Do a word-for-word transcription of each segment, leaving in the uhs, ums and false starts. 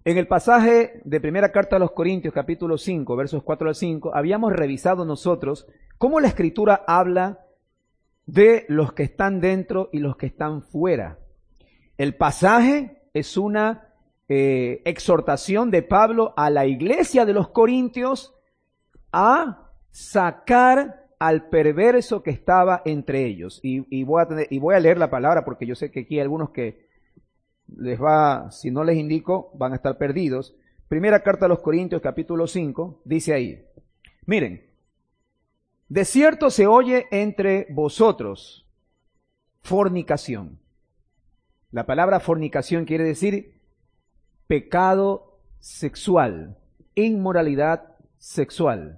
En el pasaje de primera carta a los Corintios, capítulo cinco, versos cuatro al cinco, habíamos revisado nosotros cómo la Escritura habla de los que están dentro y los que están fuera. El pasaje es una eh, exhortación de Pablo a la iglesia de los Corintios a sacar al perverso que estaba entre ellos. Y, y, voy a tener, y voy a leer la palabra porque yo sé que aquí hay algunos que les va, si no les indico, van a estar perdidos. Primera carta a los Corintios, capítulo cinco, dice ahí, miren, de cierto se oye entre vosotros fornicación. La palabra fornicación quiere decir pecado sexual, inmoralidad sexual.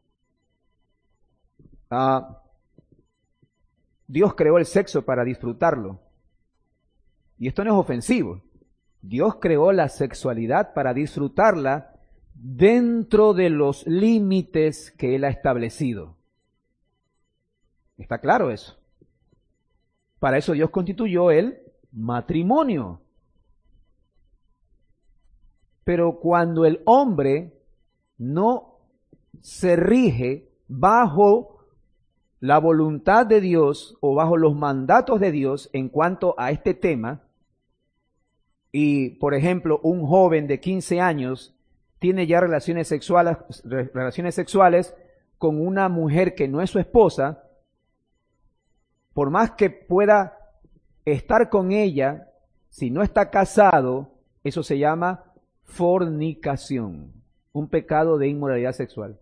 Ah, Dios creó el sexo para disfrutarlo. Y esto no es ofensivo. Dios creó la sexualidad para disfrutarla dentro de los límites que Él ha establecido. ¿Está claro eso? Para eso Dios constituyó el matrimonio. Pero cuando el hombre no se rige bajo la voluntad de Dios o bajo los mandatos de Dios en cuanto a este tema, y por ejemplo un joven de quince años tiene ya relaciones sexuales, relaciones sexuales con una mujer que no es su esposa, por más que pueda estar con ella, si no está casado, eso se llama fornicación, un pecado de inmoralidad sexual.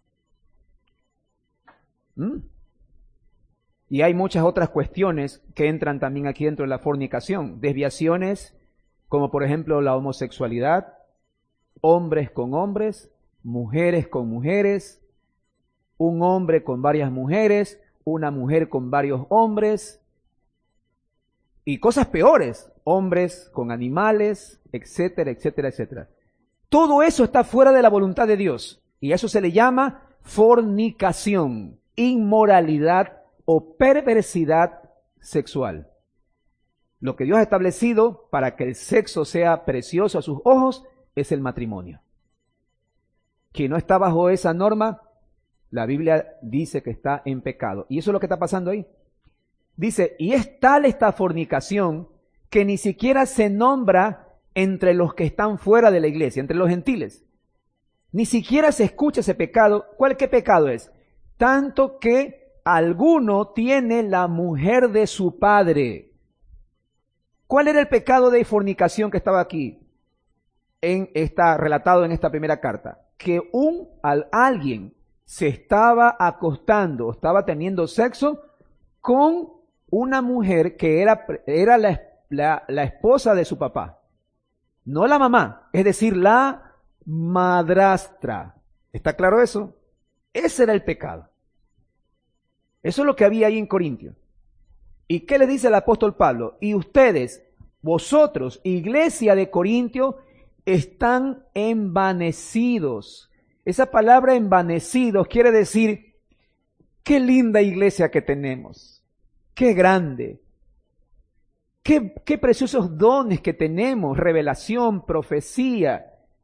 ¿Mm? Y hay muchas otras cuestiones que entran también aquí dentro de la fornicación, desviaciones como por ejemplo la homosexualidad, hombres con hombres, mujeres con mujeres, un hombre con varias mujeres, una mujer con varios hombres, y cosas peores, hombres con animales, etcétera, etcétera, etcétera. Todo eso está fuera de la voluntad de Dios, y a eso se le llama fornicación, inmoralidad o perversidad sexual. Lo que Dios ha establecido para que el sexo sea precioso a sus ojos es el matrimonio. Quien no está bajo esa norma, la Biblia dice que está en pecado. Y eso es lo que está pasando ahí. Dice, y es tal esta fornicación que ni siquiera se nombra entre los que están fuera de la iglesia, entre los gentiles. Ni siquiera se escucha ese pecado. ¿Cuál qué pecado es? Tanto que alguno tiene la mujer de su padre. ¿Cuál era el pecado de fornicación que estaba aquí? En esta, relatado en esta primera carta. Que un, al, alguien se estaba acostando, estaba teniendo sexo con una mujer que era, era la, la, la esposa de su papá. No la mamá, es decir, la madrastra. ¿Está claro eso? Ese era el pecado. Eso es lo que había ahí en Corintios. ¿Y qué le dice el apóstol Pablo? Y ustedes, vosotros, iglesia de Corintio, están envanecidos. Esa palabra envanecidos quiere decir, qué linda iglesia que tenemos, qué grande, qué, qué preciosos dones que tenemos, revelación, profecía.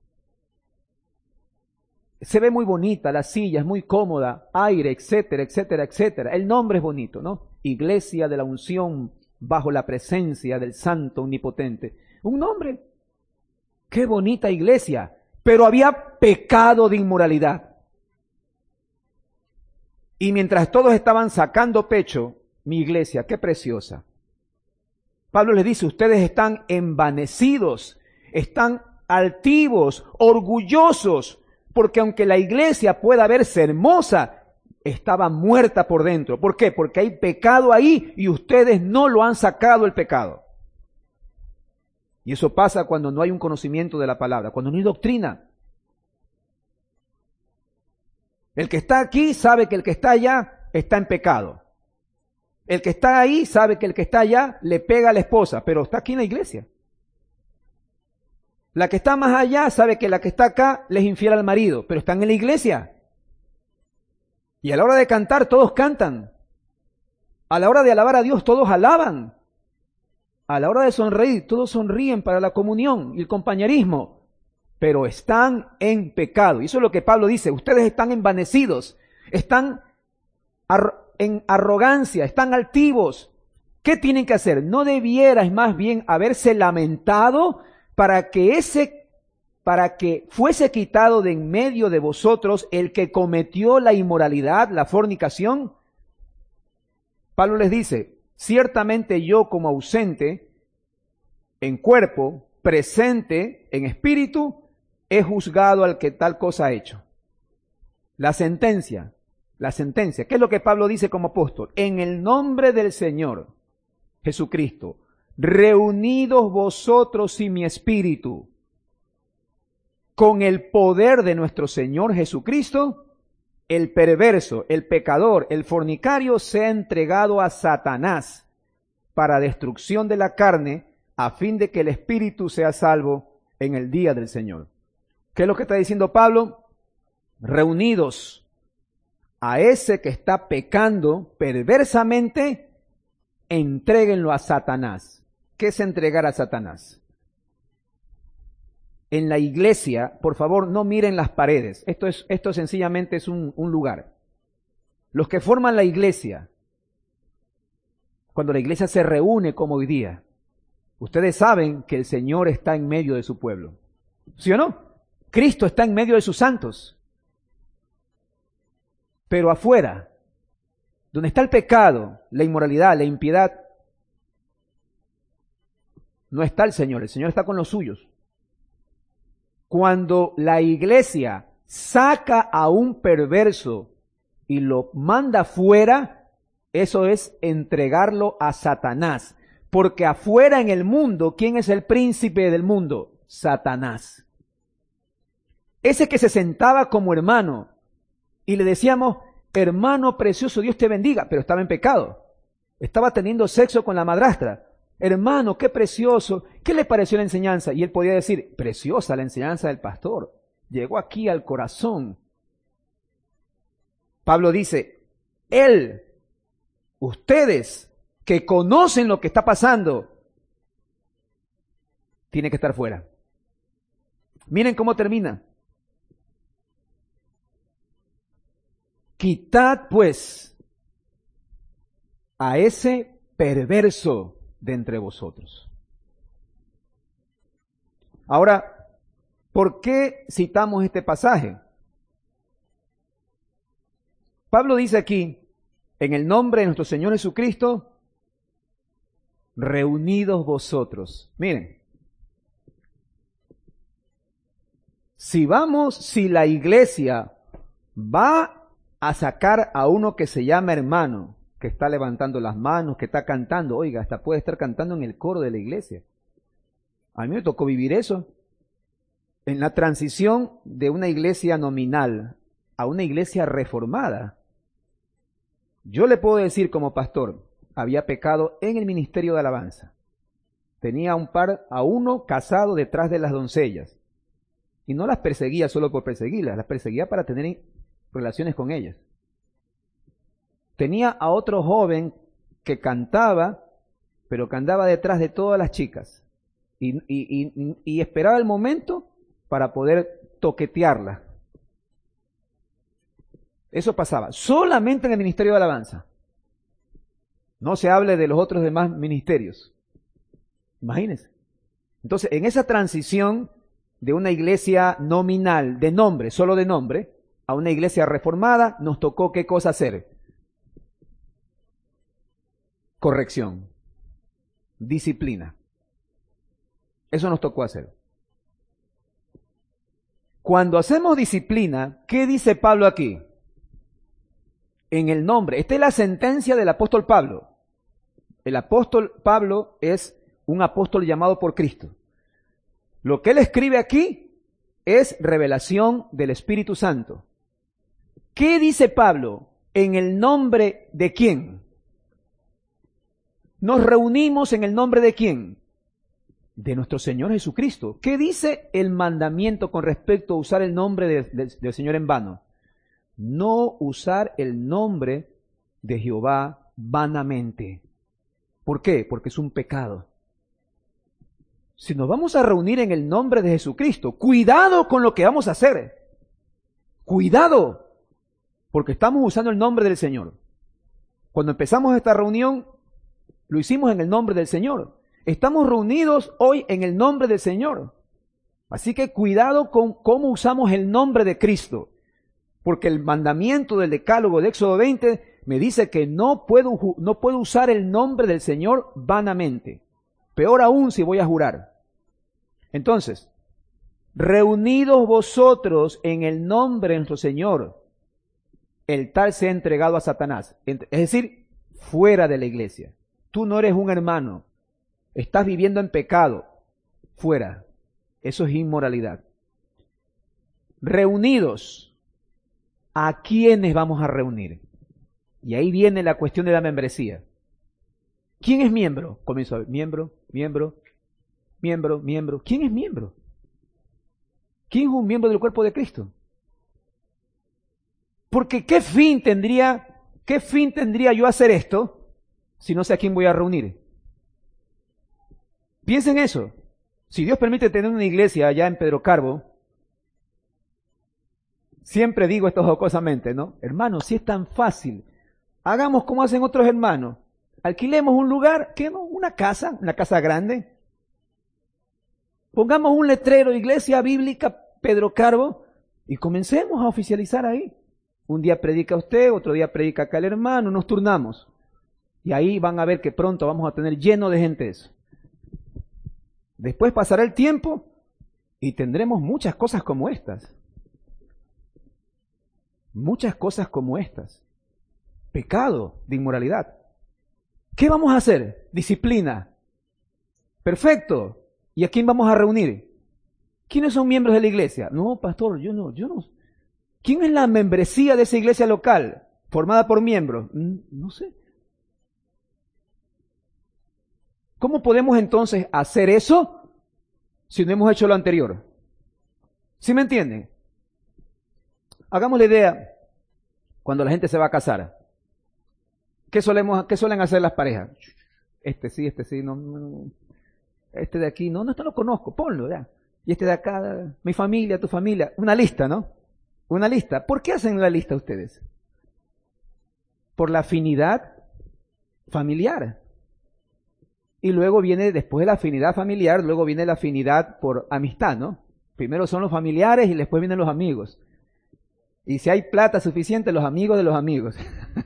Se ve muy bonita, la silla es muy cómoda, aire, etcétera, etcétera, etcétera. El nombre es bonito, ¿no? Iglesia de la unción bajo la presencia del Santo Omnipotente. Un nombre. Qué bonita iglesia. Pero había pecado de inmoralidad. Y mientras todos estaban sacando pecho, mi iglesia, qué preciosa. Pablo les dice, ustedes están envanecidos, están altivos, orgullosos, porque aunque la iglesia pueda verse hermosa, estaba muerta por dentro. ¿Por qué? Porque hay pecado ahí y ustedes no lo han sacado el pecado. Y eso pasa cuando no hay un conocimiento de la palabra, cuando no hay doctrina. El que está aquí sabe que el que está allá está en pecado. El que está ahí sabe que el que está allá le pega a la esposa, pero está aquí en la iglesia. La que está más allá sabe que la que está acá le es infiel al marido, pero están en la iglesia. Y a la hora de cantar todos cantan. A la hora de alabar a Dios todos alaban. A la hora de sonreír todos sonríen para la comunión y el compañerismo. pero están en pecado. Y eso es lo que Pablo dice, ustedes están envanecidos, están en arrogancia, están altivos. ¿Qué tienen que hacer? No debieras más bien haberse lamentado para que ese, para que fuese quitado de en medio de vosotros el que cometió la inmoralidad, la fornicación. Pablo les dice, ciertamente yo como ausente en cuerpo, presente en espíritu, he juzgado al que tal cosa ha hecho. La sentencia, la sentencia. ¿Qué es lo que Pablo dice como apóstol? En el nombre del Señor Jesucristo, reunidos vosotros y mi espíritu, con el poder de nuestro Señor Jesucristo, el perverso, el pecador, el fornicario sea entregado a Satanás para destrucción de la carne, a fin de que el espíritu sea salvo en el día del Señor. ¿Qué es lo que está diciendo Pablo? Reunidos a ese que está pecando perversamente, entréguenlo a Satanás. ¿Qué es entregar a Satanás? En la iglesia, por favor, no miren las paredes. Esto es, esto sencillamente es un, un lugar. Los que forman la iglesia, cuando la iglesia se reúne como hoy día, ustedes saben que el Señor está en medio de su pueblo. ¿Sí o no? Cristo está en medio de sus santos. Pero afuera, donde está el pecado, la inmoralidad, la impiedad, no está el Señor. El Señor está con los suyos. Cuando la iglesia saca a un perverso y lo manda fuera, eso es entregarlo a Satanás. Porque afuera en el mundo, ¿quién es el príncipe del mundo? Satanás. Ese que se sentaba como hermano y le decíamos, hermano precioso, Dios te bendiga, pero estaba en pecado. Estaba teniendo sexo con la madrastra. Hermano, qué precioso. ¿Qué le pareció la enseñanza? Y él podía decir, preciosa la enseñanza del pastor. Llegó aquí al corazón. Pablo dice, él, ustedes que conocen lo que está pasando, tiene que estar fuera. Miren cómo termina. Quitad pues a ese perverso de entre vosotros. Ahora, ¿por qué citamos este pasaje? Pablo dice aquí, en el nombre de nuestro Señor Jesucristo, reunidos vosotros. Miren, si vamos, si la iglesia va a sacar a uno que se llama hermano, que está levantando las manos, que está cantando, oiga, hasta puede estar cantando en el coro de la iglesia. A mí me tocó vivir eso. En la transición de una iglesia nominal a una iglesia reformada, yo le puedo decir como pastor, había pecado en el ministerio de alabanza. Tenía un par, a uno casado detrás de las doncellas. Y no las perseguía solo por perseguirlas, las perseguía para tener relaciones con ellas. Tenía a otro joven que cantaba, pero que andaba detrás de todas las chicas. Y, y, y, y esperaba el momento para poder toquetearla. Eso pasaba solamente en el ministerio de alabanza. No se hable de los otros demás ministerios. Imagínense. Entonces, en esa transición de una iglesia nominal, de nombre, solo de nombre, a una iglesia reformada, nos tocó ¿qué cosa hacer? Corrección, disciplina. Eso nos tocó hacer. Cuando hacemos disciplina, ¿qué dice Pablo aquí? En el nombre. Esta es la sentencia del apóstol Pablo. El apóstol Pablo es un apóstol llamado por Cristo. Lo que él escribe aquí es revelación del Espíritu Santo. ¿Qué dice Pablo? ¿En el nombre de quién? Nos reunimos en el nombre de quién? De nuestro Señor Jesucristo. ¿Qué dice el mandamiento con respecto a usar el nombre de, de, del Señor en vano? No usar el nombre de Jehová vanamente. ¿Por qué? Porque es un pecado. Si nos vamos a reunir en el nombre de Jesucristo, cuidado con lo que vamos a hacer. Cuidado, porque estamos usando el nombre del Señor. Cuando empezamos esta reunión, lo hicimos en el nombre del Señor. Estamos reunidos hoy en el nombre del Señor. Así que cuidado con cómo usamos el nombre de Cristo. Porque el mandamiento del Decálogo de Éxodo veinte me dice que no puedo, no puedo usar el nombre del Señor vanamente. Peor aún si voy a jurar. Entonces, reunidos vosotros en el nombre de nuestro Señor, el tal se ha entregado a Satanás. Es decir, fuera de la iglesia. Tú no eres un hermano. Estás viviendo en pecado. Fuera. Eso es inmoralidad. Reunidos. ¿A quiénes vamos a reunir? Y ahí viene la cuestión de la membresía. ¿Quién es miembro? Comienzo a ver. Miembro, miembro, miembro, miembro. ¿Quién es miembro? ¿Quién es un miembro del cuerpo de Cristo? Porque ¿qué fin tendría, qué fin tendría yo hacer esto si no sé a quién voy a reunir? Piensen eso. Si Dios permite tener una iglesia allá en Pedro Carbo, siempre digo esto jocosamente, ¿no? Hermanos, si es tan fácil, hagamos como hacen otros hermanos. Alquilemos un lugar, ¿qué no? Una casa, una casa grande. Pongamos un letrero, Iglesia Bíblica Pedro Carbo, y comencemos a oficializar ahí. Un día predica usted, otro día predica acá el hermano, nos turnamos. Y ahí van a ver que pronto vamos a tener lleno de gente eso. Después pasará el tiempo y tendremos muchas cosas como estas. Muchas cosas como estas. Pecado de inmoralidad. ¿Qué vamos a hacer? Disciplina. Perfecto. ¿Y a quién vamos a reunir? ¿Quiénes son miembros de la iglesia? No, pastor, yo no, yo no. ¿Quién es la membresía de esa iglesia local formada por miembros? No sé. ¿Cómo podemos entonces hacer eso si no hemos hecho lo anterior? ¿Sí me entienden? Hagamos la idea cuando la gente se va a casar. ¿Qué solemos, qué suelen hacer las parejas? Este sí, este sí, no, no, este de aquí, no, no, esto lo conozco, ponlo ya. Y este de acá, mi familia, tu familia, una lista, ¿no? Una lista. ¿Por qué hacen la lista ustedes? Por la afinidad familiar. Y luego viene, después de la afinidad familiar, luego viene la afinidad por amistad, ¿no? Primero son los familiares y después vienen los amigos. Y si hay plata suficiente, los amigos de los amigos.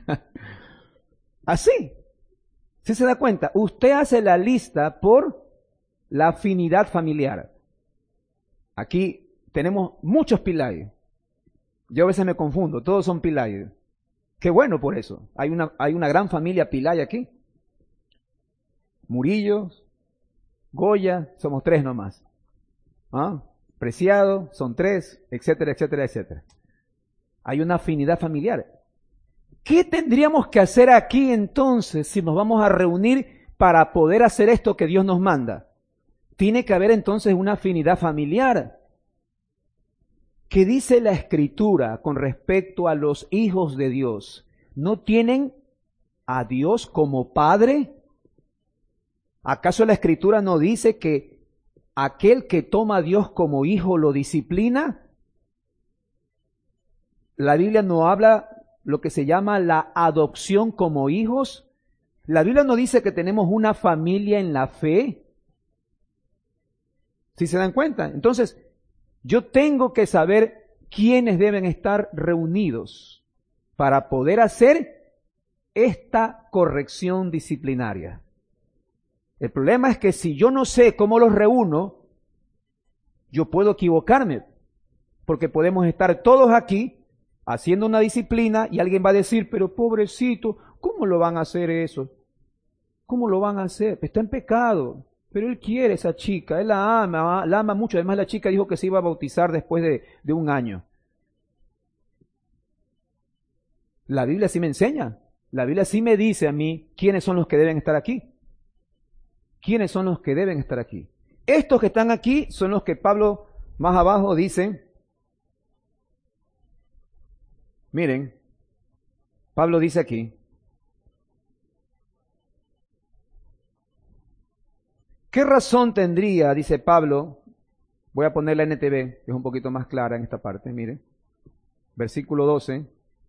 Así. ¿Sí se da cuenta? Usted hace la lista por la afinidad familiar. Aquí tenemos muchos Pilayes. Yo a veces me confundo, todos son Pilayes. Qué bueno por eso. Hay una, hay una gran familia Pilay aquí. Murillos, Goya, somos tres nomás. ¿Ah? Preciado, son tres, etcétera, etcétera, etcétera. Hay una afinidad familiar. ¿Qué tendríamos que hacer aquí entonces si nos vamos a reunir para poder hacer esto que Dios nos manda? Tiene que haber entonces una afinidad familiar. ¿Qué dice la Escritura con respecto a los hijos de Dios? ¿No tienen a Dios como Padre? ¿Acaso la Escritura no dice que aquel que toma a Dios como hijo lo disciplina? La Biblia no habla lo que se llama la adopción como hijos. La Biblia no dice que tenemos una familia en la fe. ¿Sí se dan cuenta? Entonces, yo tengo que saber quiénes deben estar reunidos para poder hacer esta corrección disciplinaria. El problema es que si yo no sé cómo los reúno, yo puedo equivocarme, porque podemos estar todos aquí haciendo una disciplina y alguien va a decir, pero pobrecito, ¿cómo lo van a hacer eso? ¿Cómo lo van a hacer? Está en pecado, pero él quiere a esa chica, él la ama, la ama mucho. Además la chica dijo que se iba a bautizar después de, de un año. La Biblia sí me enseña, la Biblia sí me dice a mí quiénes son los que deben estar aquí. ¿Quiénes son los que deben estar aquí? Estos que están aquí son los que Pablo más abajo dice, miren, Pablo dice aquí, ¿Qué razón tendría, dice Pablo? Voy a poner la N T V, que es un poquito más clara en esta parte, mire. Versículo doce.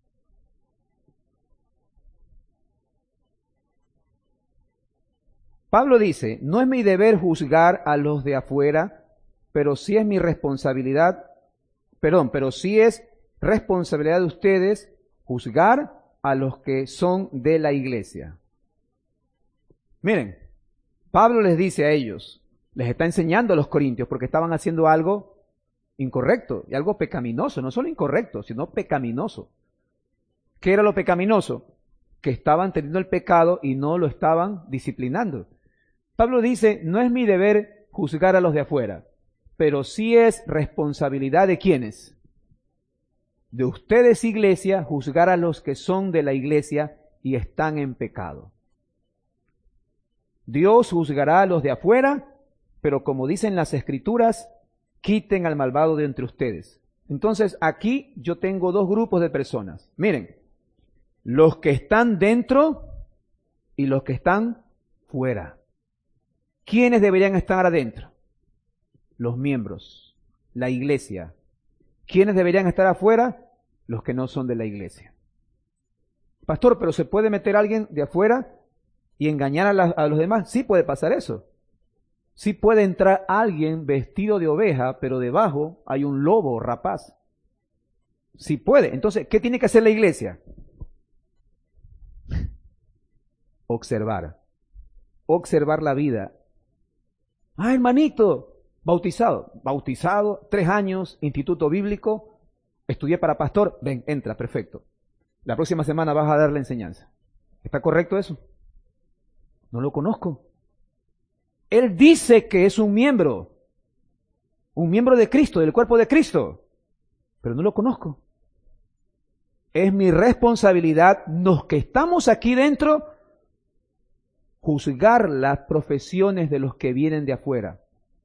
Pablo dice, no es mi deber juzgar a los de afuera, pero sí es mi responsabilidad, perdón, pero sí es responsabilidad de ustedes juzgar a los que son de la iglesia. Miren, Pablo les dice a ellos, les está enseñando a los corintios porque estaban haciendo algo incorrecto y algo pecaminoso, no solo incorrecto, sino pecaminoso. ¿Qué era lo pecaminoso? Que estaban teniendo el pecado y no lo estaban disciplinando. Pablo dice, no es mi deber juzgar a los de afuera, pero sí es responsabilidad de quienes. De ustedes, iglesia, juzgar a los que son de la iglesia y están en pecado. Dios juzgará a los de afuera, pero como dicen las escrituras, quiten al malvado de entre ustedes. Entonces aquí yo tengo dos grupos de personas. Miren, los que están dentro y los que están fuera. ¿Quiénes deberían estar adentro? Los miembros, la iglesia. ¿Quiénes deberían estar afuera? Los que no son de la iglesia. Pastor, ¿pero se puede meter a alguien de afuera y engañar a, la, a los demás? Sí puede pasar eso. Sí puede entrar alguien vestido de oveja, pero debajo hay un lobo rapaz. Sí puede. Entonces, ¿qué tiene que hacer la iglesia? Observar. Observar la vida. Ah, hermanito, bautizado. Bautizado, tres años, instituto bíblico, estudié para pastor. Ven, entra, perfecto. La próxima semana vas a dar la enseñanza. ¿Está correcto eso? No lo conozco. Él dice que es un miembro, un miembro de Cristo, del cuerpo de Cristo, pero no lo conozco. Es mi responsabilidad, los que estamos aquí dentro, juzgar las profesiones de los que vienen de afuera.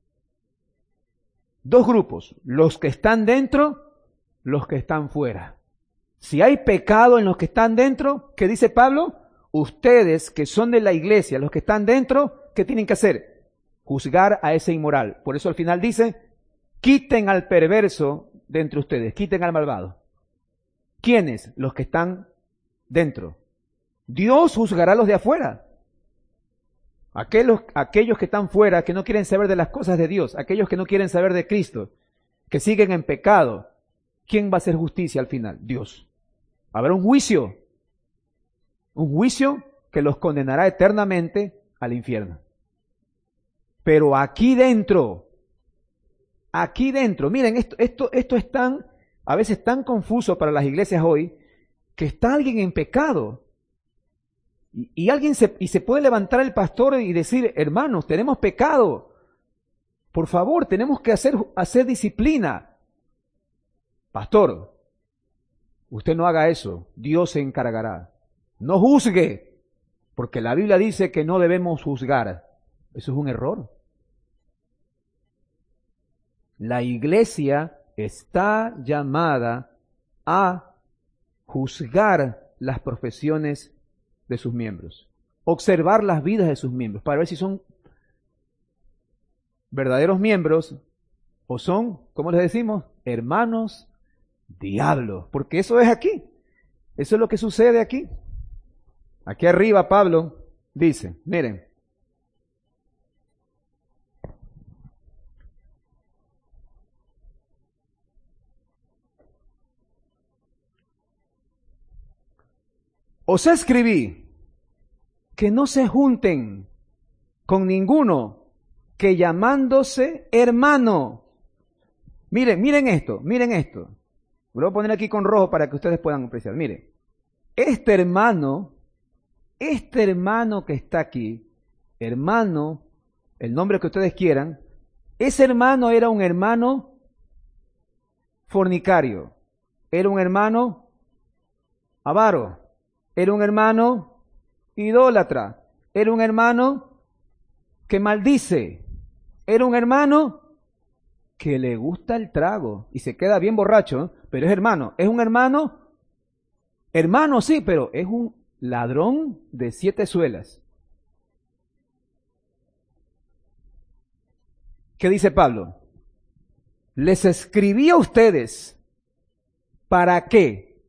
Dos grupos, los que están dentro, los que están fuera. Si hay pecado en los que están dentro, ¿qué dice Pablo? Ustedes que son de la iglesia, los que están dentro, ¿qué tienen que hacer? Juzgar a ese inmoral. Por eso al final dice, quiten al perverso de entre ustedes, quiten al malvado. ¿Quiénes? Los que están dentro. Dios juzgará a los de afuera. Aquellos, aquellos que están fuera, que no quieren saber de las cosas de Dios, aquellos que no quieren saber de Cristo, que siguen en pecado, ¿quién va a hacer justicia al final? Dios. Habrá un juicio, un juicio que los condenará eternamente al infierno. Pero aquí dentro, aquí dentro, miren, esto, esto, esto es tan, a veces tan confuso para las iglesias hoy, que está alguien en pecado. Y, y alguien se, y se puede levantar el pastor y decir, hermanos, tenemos pecado. Por favor, tenemos que hacer, hacer disciplina. Pastor, usted no haga eso, Dios se encargará. No juzgue, porque la Biblia dice que no debemos juzgar. Eso es un error. La iglesia está llamada a juzgar las profesiones de sus miembros, observar las vidas de sus miembros para ver si son verdaderos miembros o son, ¿cómo les decimos? Hermanos diablos, porque eso es aquí, eso es lo que sucede aquí. Aquí arriba Pablo dice, miren, os escribí que no se junten con ninguno que llamándose hermano. Miren, miren esto, miren esto. Lo voy a poner aquí con rojo para que ustedes puedan apreciar. Miren, este hermano, este hermano que está aquí, hermano, el nombre que ustedes quieran, ese hermano era un hermano fornicario, era un hermano avaro, era un hermano idólatra, era un hermano que maldice, era un hermano que le gusta el trago y se queda bien borracho, pero es hermano, es un hermano, hermano sí, pero es un ladrón de siete suelas. ¿Qué dice Pablo? Les escribí a ustedes para que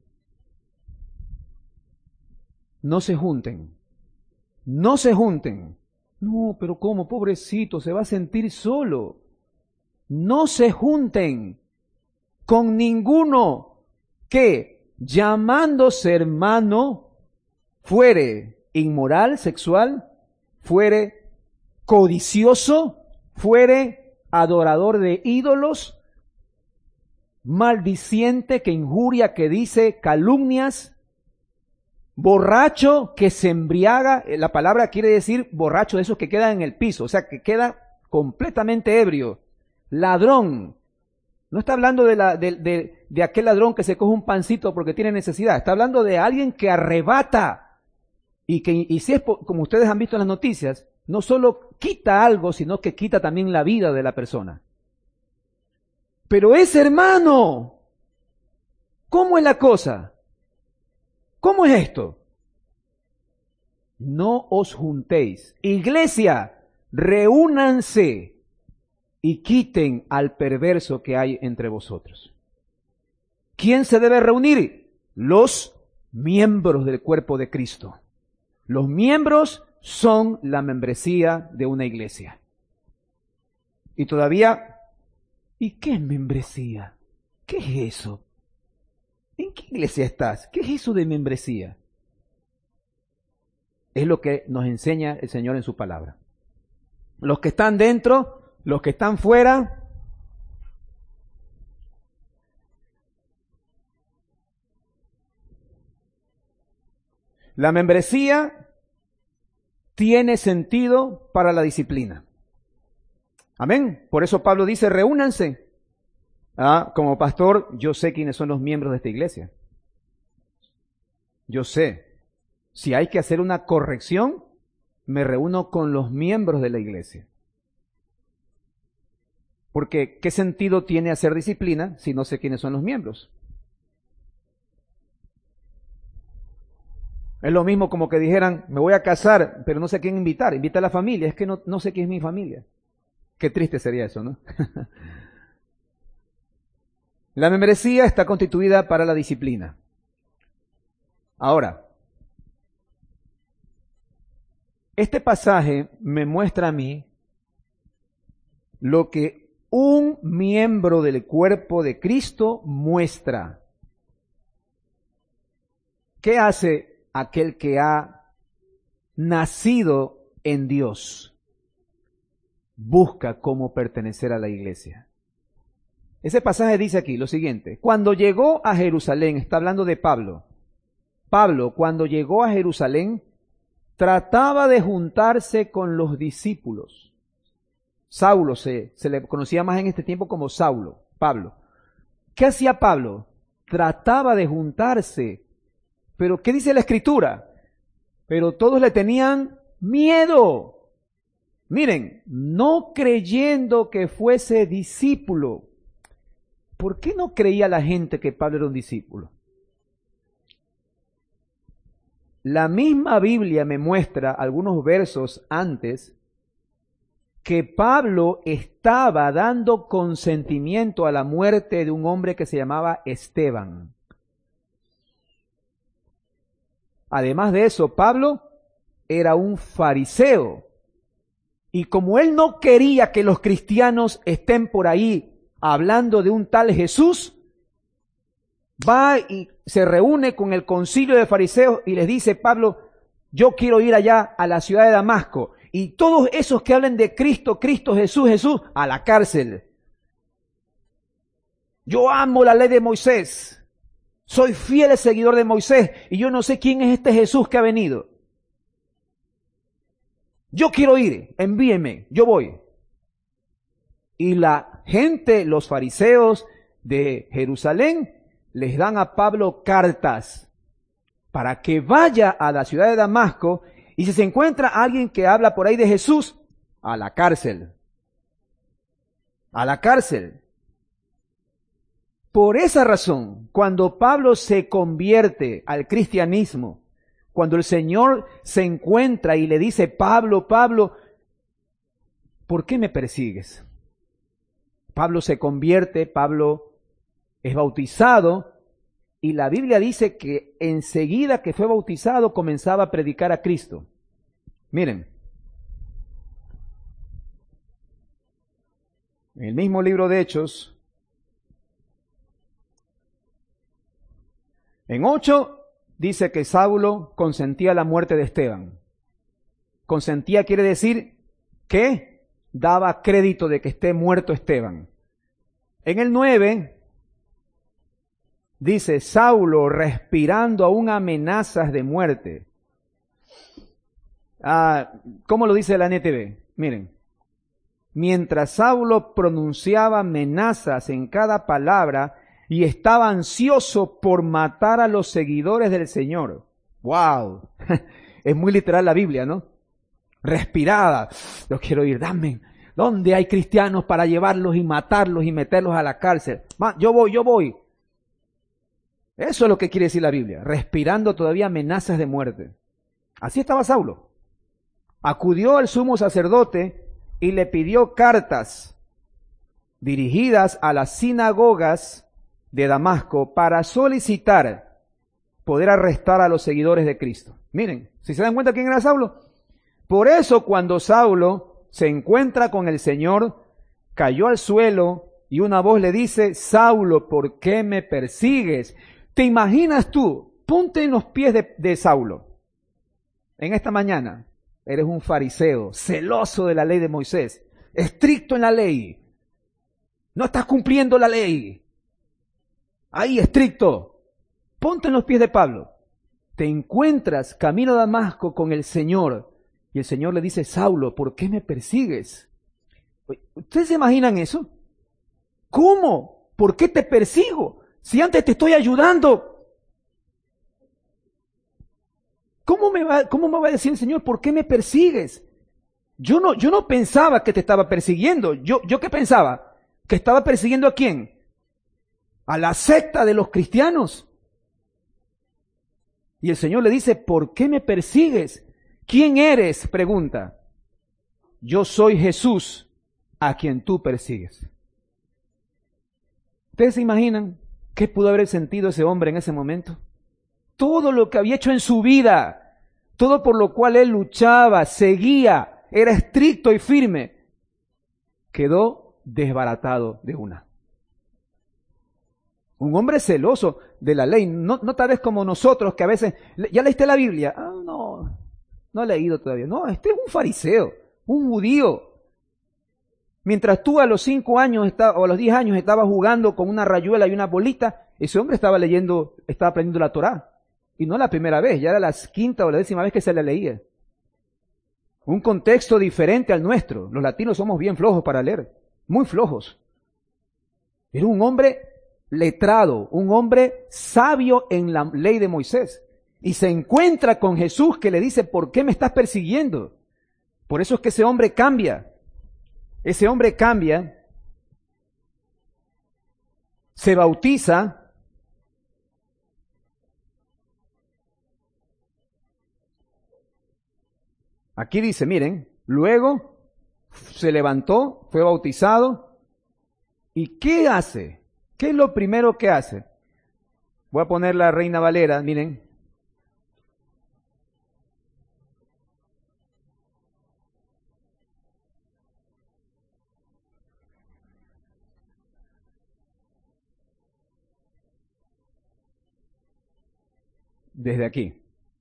no se junten. No se junten. No, pero ¿cómo? Pobrecito, se va a sentir solo. No se junten con ninguno que, llamándose hermano, fuere inmoral, sexual, fuere codicioso, fuere adorador de ídolos, maldiciente, que injuria, que dice calumnias, borracho, que se embriaga. La palabra quiere decir borracho, de esos que quedan en el piso, o sea, que queda completamente ebrio. Ladrón. No está hablando de, la, de, de, de aquel ladrón que se coge un pancito porque tiene necesidad. Está hablando de alguien que arrebata. Y que, y si es como ustedes han visto en las noticias, no solo quita algo, sino que quita también la vida de la persona. Pero es hermano. ¿Cómo es la cosa? ¿Cómo es esto? No os juntéis. Iglesia, reúnanse y quiten al perverso que hay entre vosotros. ¿Quién se debe reunir? Los miembros del cuerpo de Cristo. Los miembros son la membresía de una iglesia. Y todavía, ¿y qué es membresía? ¿Qué es eso? ¿En qué iglesia estás? ¿Qué es eso de membresía? Es lo que nos enseña el Señor en su palabra. Los que están dentro, los que están fuera, la membresía tiene sentido para la disciplina. Amén. Por eso Pablo dice, reúnanse. Ah, como pastor, yo sé quiénes son los miembros de esta iglesia. Yo sé. Si hay que hacer una corrección, me reúno con los miembros de la iglesia. Porque, ¿qué sentido tiene hacer disciplina si no sé quiénes son los miembros? Es lo mismo como que dijeran, me voy a casar, pero no sé a quién invitar. Invita a la familia, es que no, no sé quién es mi familia. Qué triste sería eso, ¿no? La membresía está constituida para la disciplina. Ahora, este pasaje me muestra a mí lo que un miembro del cuerpo de Cristo muestra. ¿Qué hace aquel que ha nacido en Dios? Busca cómo pertenecer a la iglesia. Ese pasaje dice aquí lo siguiente: cuando llegó a Jerusalén, está hablando de Pablo. Pablo, cuando llegó a Jerusalén, trataba de juntarse con los discípulos. Saulo se, se le conocía más en este tiempo como Saulo, Pablo. ¿Qué hacía Pablo? Trataba de juntarse. Pero ¿qué dice la Escritura? Pero todos le tenían miedo. Miren, no creyendo que fuese discípulo. ¿Por qué no creía la gente que Pablo era un discípulo? La misma Biblia me muestra algunos versos antes que Pablo estaba dando consentimiento a la muerte de un hombre que se llamaba Esteban. Además de eso, Pablo era un fariseo. Y como él no quería que los cristianos estén por ahí hablando de un tal Jesús, va y se reúne con el concilio de fariseos y les dice, Pablo, yo quiero ir allá a la ciudad de Damasco. Y todos esos que hablen de Cristo, Cristo, Jesús, Jesús, a la cárcel. Yo amo la ley de Moisés. Soy fiel seguidor de Moisés y yo no sé quién es este Jesús que ha venido. Yo quiero ir, envíeme, yo voy. Y la gente, los fariseos de Jerusalén, les dan a Pablo cartas para que vaya a la ciudad de Damasco y si se encuentra alguien que habla por ahí de Jesús, a la cárcel. A la cárcel. Por esa razón, cuando Pablo se convierte al cristianismo, cuando el Señor se encuentra y le dice, Pablo, Pablo, ¿por qué me persigues? Pablo se convierte, Pablo es bautizado, y la Biblia dice que enseguida que fue bautizado comenzaba a predicar a Cristo. Miren, en el mismo libro de Hechos, en ocho dice que Saulo consentía la muerte de Esteban. Consentía quiere decir que daba crédito de que esté muerto Esteban. En el nueve dice, Saulo respirando aún amenazas de muerte. Ah, ¿cómo lo dice la N T V? Miren, mientras Saulo pronunciaba amenazas en cada palabra y estaba ansioso por matar a los seguidores del Señor. ¡Wow! Es muy literal la Biblia, ¿no? Respirada. Yo quiero ir, dame. ¿Dónde hay cristianos para llevarlos y matarlos y meterlos a la cárcel? Yo voy, yo voy. Eso es lo que quiere decir la Biblia, respirando todavía amenazas de muerte. Así estaba Saulo. Acudió al sumo sacerdote y le pidió cartas dirigidas a las sinagogas de Damasco para solicitar poder arrestar a los seguidores de Cristo. Miren, si se dan cuenta quién era Saulo. Por eso cuando Saulo se encuentra con el Señor, cayó al suelo y una voz le dice, Saulo, ¿por qué me persigues? ¿Te imaginas tú? Ponte en los pies de, de Saulo. En esta mañana eres un fariseo, celoso de la ley de Moisés, estricto en la ley. No estás cumpliendo la ley. Ahí, estricto. Ponte en los pies de Pablo. Te encuentras camino a Damasco con el Señor. Y el Señor le dice, Saulo, ¿por qué me persigues? ¿Ustedes se imaginan eso? ¿Cómo? ¿Por qué te persigo? Si antes te estoy ayudando. ¿Cómo me va, cómo me va a decir el Señor, ¿por qué me persigues? Yo no, yo no pensaba que te estaba persiguiendo. Yo, ¿yo qué pensaba? ¿Que estaba persiguiendo a quién? A la secta de los cristianos. Y el Señor le dice, ¿por qué me persigues? ¿Quién eres? Pregunta. Yo soy Jesús, a quien tú persigues. ¿Ustedes se imaginan qué pudo haber sentido ese hombre en ese momento? Todo lo que había hecho en su vida, todo por lo cual él luchaba, seguía, era estricto y firme, quedó desbaratado de una. Un hombre celoso de la ley, no, no tal vez como nosotros que a veces, ¿ya leíste la Biblia? Ah, no, no he leído todavía. No, este es un fariseo, un judío. Mientras tú a los cinco años está, o a los diez años estabas jugando con una rayuela y una bolita, ese hombre estaba leyendo, estaba aprendiendo la Torá. Y no la primera vez, ya era la quinta o la décima vez que se la leía. Un contexto diferente al nuestro. Los latinos somos bien flojos para leer, muy flojos. Era un hombre letrado, un hombre sabio en la ley de Moisés. Y se encuentra con Jesús que le dice, ¿por qué me estás persiguiendo? Por eso es que ese hombre cambia. Ese hombre cambia, se bautiza, aquí dice, miren, luego se levantó, fue bautizado, ¿y qué hace? ¿Qué es lo primero que hace? Voy a poner la Reina Valera, miren. Desde aquí.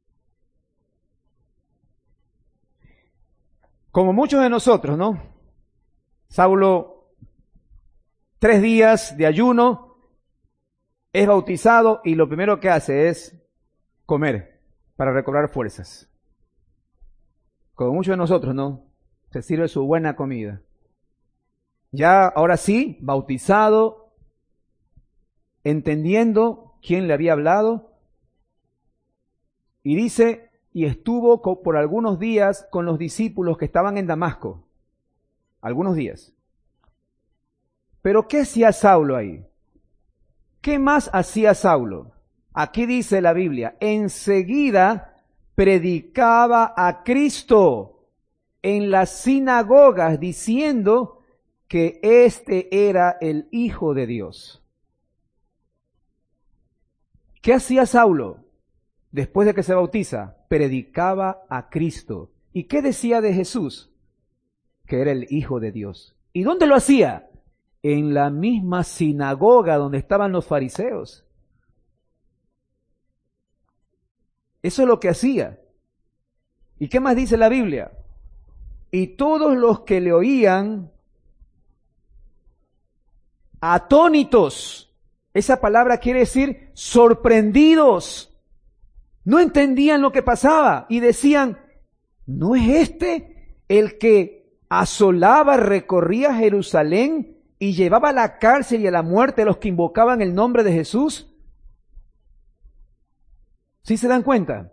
Como muchos de nosotros, ¿no? Saulo, tres días de ayuno, es bautizado y lo primero que hace es comer para recobrar fuerzas. Como muchos de nosotros, ¿no? Se sirve su buena comida. Ya, ahora sí, bautizado, entendiendo quién le había hablado, y dice, y estuvo por algunos días con los discípulos que estaban en Damasco. Algunos días. Pero ¿qué hacía Saulo ahí? ¿Qué más hacía Saulo? Aquí dice la Biblia, enseguida predicaba a Cristo en las sinagogas diciendo que este era el Hijo de Dios. ¿Qué hacía Saulo después de que se bautiza? Predicaba a Cristo. ¿Y qué decía de Jesús? Que era el Hijo de Dios. ¿Y dónde lo hacía? En la misma sinagoga donde estaban los fariseos. Eso es lo que hacía. ¿Y qué más dice la Biblia? Y todos los que le oían, atónitos, esa palabra quiere decir sorprendidos, no entendían lo que pasaba y decían, ¿no es este el que asolaba, recorría Jerusalén y llevaba a la cárcel y a la muerte a los que invocaban el nombre de Jesús? ¿Sí se dan cuenta?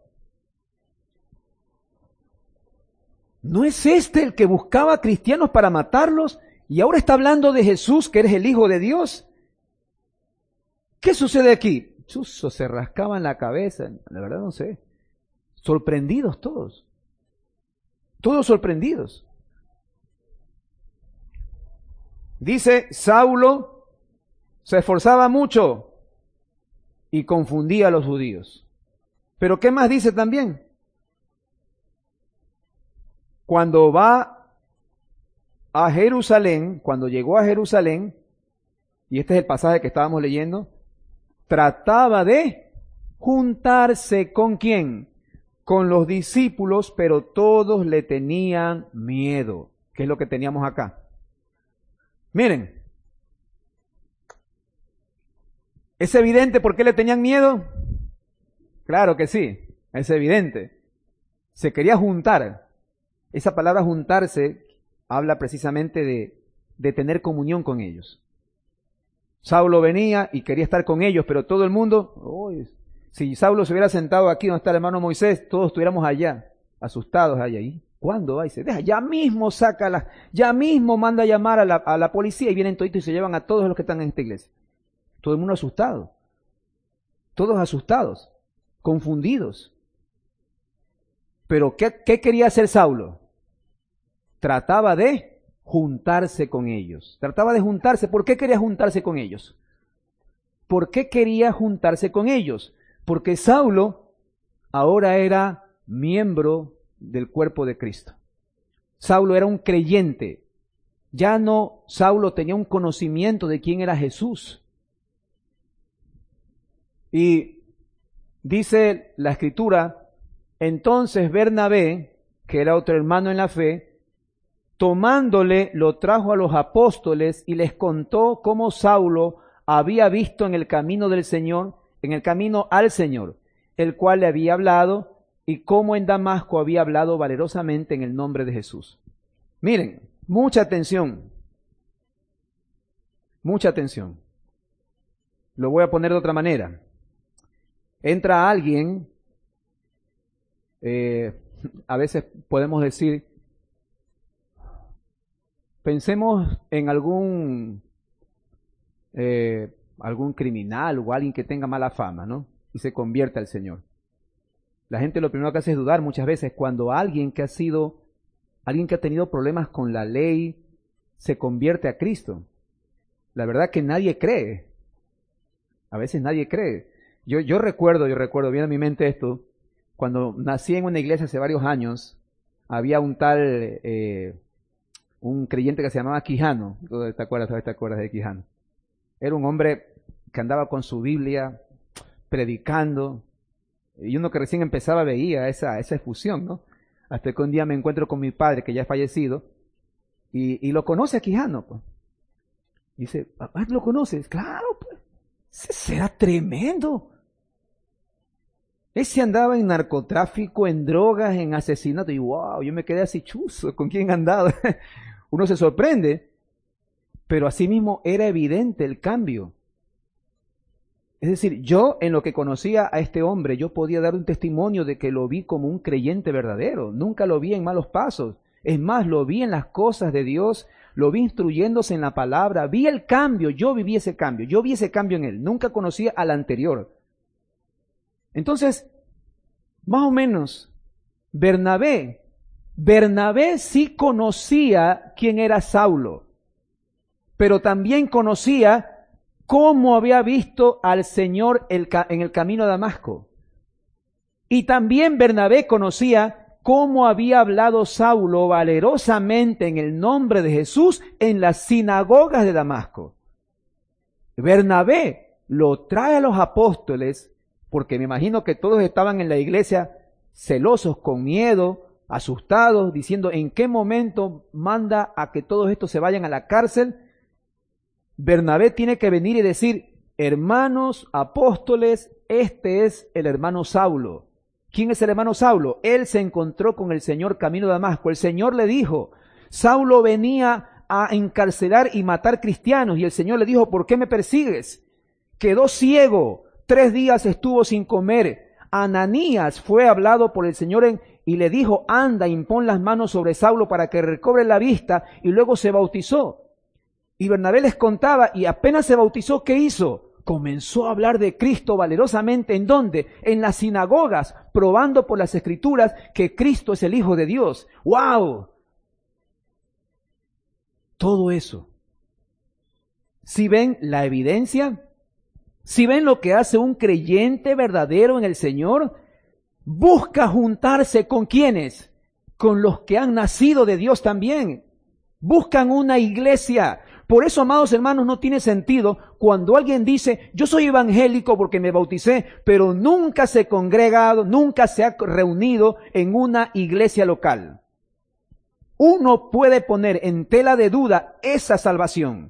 ¿No es este el que buscaba cristianos para matarlos y ahora está hablando de Jesús, que eres el Hijo de Dios? ¿Qué sucede aquí? Chuzo, se rascaban la cabeza, la verdad no sé. Sorprendidos todos. Todos sorprendidos. Dice, Saulo se esforzaba mucho y confundía a los judíos. Pero ¿qué más dice también? Cuando va a Jerusalén, cuando llegó a Jerusalén, y este es el pasaje que estábamos leyendo, trataba de juntarse ¿con quién? Con los discípulos, pero todos le tenían miedo, que es lo que teníamos acá. Miren, ¿es evidente por qué le tenían miedo? Claro que sí, es evidente. Se quería juntar. Esa palabra juntarse habla precisamente de, de tener comunión con ellos. Saulo venía y quería estar con ellos, pero todo el mundo, oh, si Saulo se hubiera sentado aquí donde está el hermano Moisés, todos estuviéramos allá, asustados allá. ¿Y cuándo va? Y se deja, ya mismo saca la, ya mismo manda a llamar a la, a la policía y vienen toditos y se llevan a todos los que están en esta iglesia. Todo el mundo asustado. Todos asustados, confundidos. Pero ¿qué, qué quería hacer Saulo? Trataba de juntarse con ellos. Trataba de juntarse. ¿Por qué quería juntarse con ellos? ¿Por qué quería juntarse con ellos? Porque Saulo ahora era miembro del cuerpo de Cristo. Saulo era un creyente. Ya no, Saulo tenía un conocimiento de quién era Jesús. Y dice la Escritura, entonces Bernabé, que era otro hermano en la fe, tomándole, lo trajo a los apóstoles y les contó cómo Saulo había visto en el camino del Señor, en el camino al Señor, el cual le había hablado, y cómo en Damasco había hablado valerosamente en el nombre de Jesús. Miren, mucha atención, mucha atención. Lo voy a poner de otra manera. Entra alguien, eh, a veces podemos decir, pensemos en algún, eh, algún criminal o alguien que tenga mala fama, ¿no? Y se convierte al Señor. La gente lo primero que hace es dudar muchas veces cuando alguien que ha sido, alguien que ha tenido problemas con la ley, se convierte a Cristo. La verdad que nadie cree. A veces nadie cree. Yo, yo recuerdo, yo recuerdo bien en mi mente esto, cuando nací en una iglesia hace varios años, había un tal... Eh, un creyente que se llamaba Quijano. ¿Te acuerdas, te acuerdas de Quijano? Era un hombre que andaba con su Biblia, predicando, y uno que recién empezaba veía esa, esa efusión, ¿no? Hasta que un día me encuentro con mi padre, que ya es fallecido, y, y lo conoce a Quijano, pues. Y dice, ¿ah, lo conoces? Claro, pues. Ese será tremendo. Ese andaba en narcotráfico, en drogas, en asesinato, y wow, yo me quedé así chuzo, ¿con quién andaba? Uno se sorprende, pero asimismo era evidente el cambio. Es decir, yo en lo que conocía a este hombre, yo podía dar un testimonio de que lo vi como un creyente verdadero, nunca lo vi en malos pasos, es más, lo vi en las cosas de Dios, lo vi instruyéndose en la palabra, vi el cambio, yo viví ese cambio, yo vi ese cambio en él, nunca conocía al anterior. Entonces, más o menos, Bernabé, Bernabé sí conocía quién era Saulo. pero también conocía cómo había visto al Señor en el camino a Damasco. Y también Bernabé conocía cómo había hablado Saulo valerosamente en el nombre de Jesús en las sinagogas de Damasco. Bernabé lo trae a los apóstoles, porque me imagino que todos estaban en la iglesia celosos, con miedo, asustados, diciendo en qué momento manda a que todos estos se vayan a la cárcel. Bernabé tiene que venir y decir, hermanos apóstoles, este es el hermano Saulo. ¿Quién es el hermano Saulo? Él se encontró con el Señor camino de Damasco. El Señor le dijo, Saulo venía a encarcelar y matar cristianos, y el Señor le dijo, ¿por qué me persigues? Quedó ciego, tres días estuvo sin comer. Ananías fue hablado por el Señor en, y le dijo, anda, impón las manos sobre Saulo para que recobre la vista, y luego se bautizó. Y Bernabé les contaba, y apenas se bautizó, ¿qué hizo? Comenzó a hablar de Cristo valerosamente. ¿En dónde? En las sinagogas, probando por las Escrituras que Cristo es el Hijo de Dios. ¡Wow! Todo eso. Si ven la evidencia, si ven lo que hace un creyente verdadero en el Señor, busca juntarse con quienes, con los que han nacido de Dios también. Buscan una iglesia. Por eso, amados hermanos, no tiene sentido cuando alguien dice, yo soy evangélico porque me bauticé, pero nunca se ha congregado, nunca se ha reunido en una iglesia local. Uno puede poner en tela de duda esa salvación.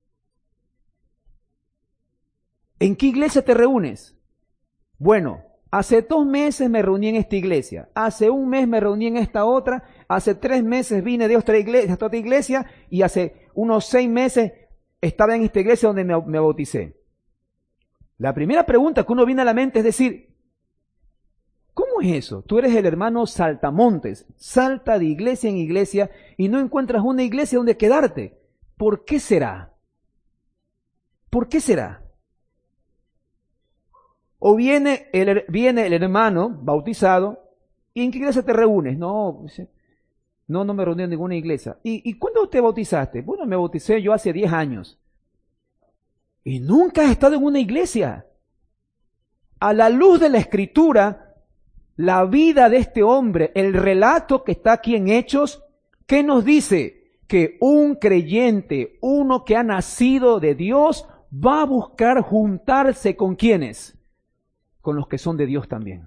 ¿En qué iglesia te reúnes? Bueno, hace dos meses me reuní en esta iglesia, hace un mes me reuní en esta otra, hace tres meses vine de otra iglesia, de otra iglesia y hace unos seis meses estaba en esta iglesia donde me, me bauticé. La primera pregunta que uno viene a la mente es decir, ¿cómo es eso? Tú eres el hermano saltamontes, salta de iglesia en iglesia y no encuentras una iglesia donde quedarte. ¿Por qué será? ¿Por qué será? O viene el, viene el hermano bautizado, ¿y en qué iglesia te reúnes? No, no, no me reuní en ninguna iglesia. ¿Y, ¿Y cuándo te bautizaste? Bueno, me bauticé yo hace diez años. Y nunca has estado en una iglesia. A la luz de la Escritura, la vida de este hombre, el relato que está aquí en Hechos, ¿qué nos dice? Que un creyente, uno que ha nacido de Dios, va a buscar juntarse con ¿quiénes? Con los que son de Dios también.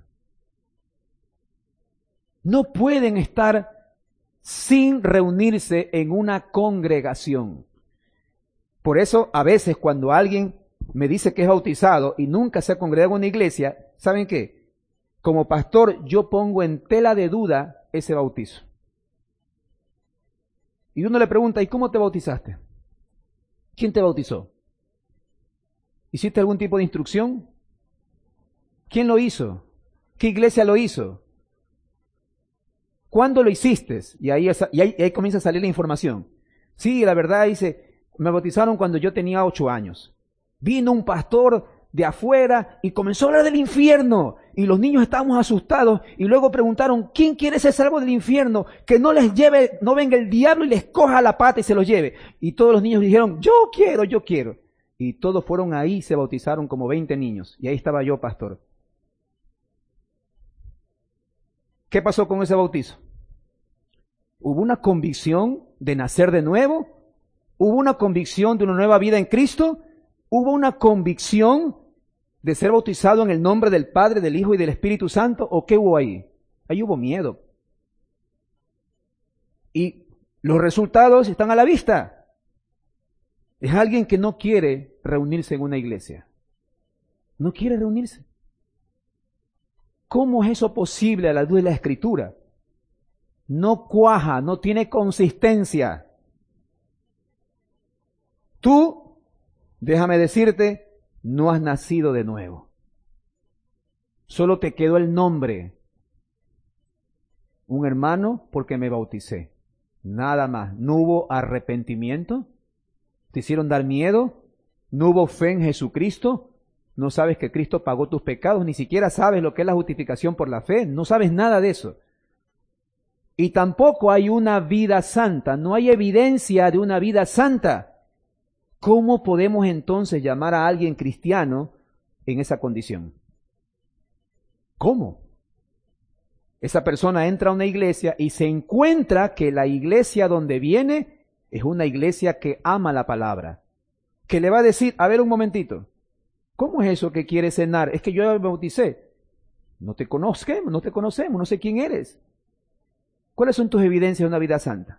No pueden estar sin reunirse en una congregación. Por eso, a veces cuando alguien me dice que es bautizado y nunca se ha congregado en una iglesia, ¿saben qué? Como pastor, yo pongo en tela de duda ese bautizo. Y uno le pregunta, ¿y cómo te bautizaste? ¿Quién te bautizó? ¿Hiciste algún tipo de instrucción? ¿Quién lo hizo? ¿Qué iglesia lo hizo? ¿Cuándo lo hiciste? Y ahí, y ahí, y ahí comienza a salir la información. Sí, la verdad dice, me bautizaron cuando yo tenía ocho años. Vino un pastor de afuera y comenzó a hablar del infierno. Y los niños estábamos asustados y luego preguntaron, ¿quién quiere ser salvo del infierno? Que no les lleve, no venga el diablo y les coja la pata y se los lleve. Y todos los niños dijeron, yo quiero, yo quiero. Y todos fueron ahí y se bautizaron como veinte niños. Y ahí estaba yo, pastor. ¿Qué pasó con ese bautizo? ¿Hubo una convicción de nacer de nuevo? ¿Hubo una convicción de una nueva vida en Cristo? ¿Hubo una convicción de ser bautizado en el nombre del Padre, del Hijo y del Espíritu Santo? ¿O qué hubo ahí? Ahí hubo miedo. Y los resultados están a la vista. Es alguien que no quiere reunirse en una iglesia. No quiere reunirse. ¿Cómo es eso posible a la luz de la Escritura? No cuaja, no tiene consistencia. Tú, déjame decirte, no has nacido de nuevo. Solo te quedó el nombre. Un hermano porque me bauticé. Nada más. No hubo arrepentimiento. ¿Te hicieron dar miedo? ¿No hubo fe en Jesucristo? No sabes que Cristo pagó tus pecados, ni siquiera sabes lo que es la justificación por la fe, no sabes nada de eso. Y tampoco hay una vida santa, no hay evidencia de una vida santa. ¿Cómo podemos entonces llamar a alguien cristiano en esa condición? ¿Cómo? Esa persona entra a una iglesia y se encuentra que la iglesia donde viene es una iglesia que ama la palabra, que le va a decir, a ver un momentito, ¿cómo es eso que quieres cenar? Es que yo me bauticé. No te conozco, no te conocemos, no sé quién eres. ¿Cuáles son tus evidencias de una vida santa?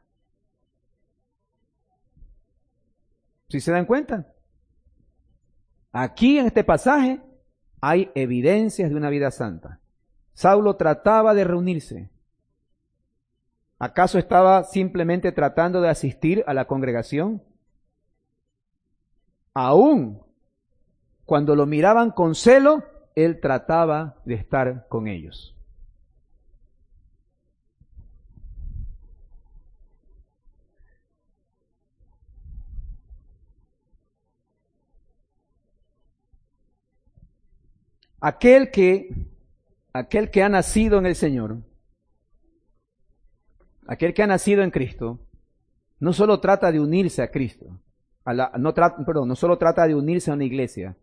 ¿Sí se dan cuenta? Aquí en este pasaje hay evidencias de una vida santa. Saulo trataba de reunirse. ¿Acaso estaba simplemente tratando de asistir a la congregación? Aún cuando lo miraban con celo, él trataba de estar con ellos. Aquel que, aquel que ha nacido en el Señor, aquel que ha nacido en Cristo, no solo trata de unirse a Cristo, a la, no, trata, perdón, no solo trata de unirse a una iglesia,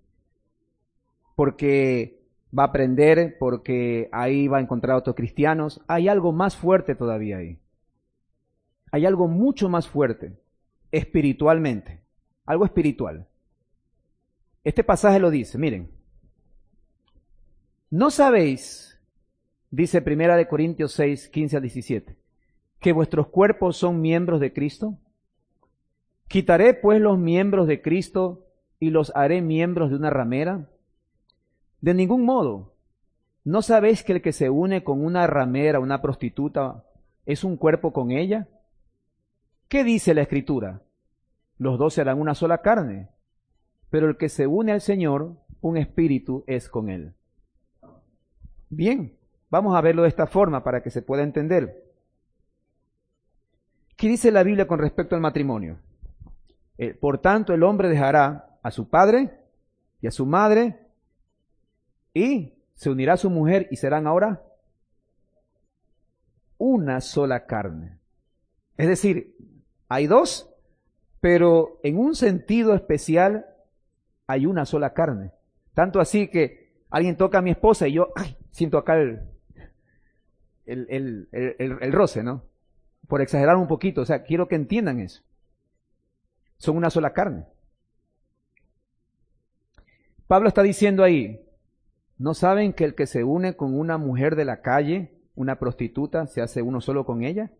porque va a aprender, porque ahí va a encontrar a otros cristianos. Hay algo más fuerte todavía ahí. Hay algo mucho más fuerte, espiritualmente, algo espiritual. Este pasaje lo dice, miren. ¿No sabéis, dice Primera de Corintios seis, quince a diecisiete, que vuestros cuerpos son miembros de Cristo? ¿Quitaré pues los miembros de Cristo y los haré miembros de una ramera? De ningún modo. ¿No sabéis que el que se une con una ramera, una prostituta, es un cuerpo con ella? ¿Qué dice la Escritura? Los dos serán una sola carne, pero el que se une al Señor, un espíritu es con él. Bien, vamos a verlo de esta forma para que se pueda entender. ¿Qué dice la Biblia con respecto al matrimonio? Eh, por tanto, el hombre dejará a su padre y a su madre y se unirá a su mujer y serán ahora una sola carne. Es decir, hay dos, pero en un sentido especial hay una sola carne. Tanto así que alguien toca a mi esposa y yo ay, siento acá el, el, el, el, el, el roce, ¿no? Por exagerar un poquito, o sea, quiero que entiendan eso. Son una sola carne. Pablo está diciendo ahí, ¿no saben que el que se une con una mujer de la calle, una prostituta, se hace uno solo con ella?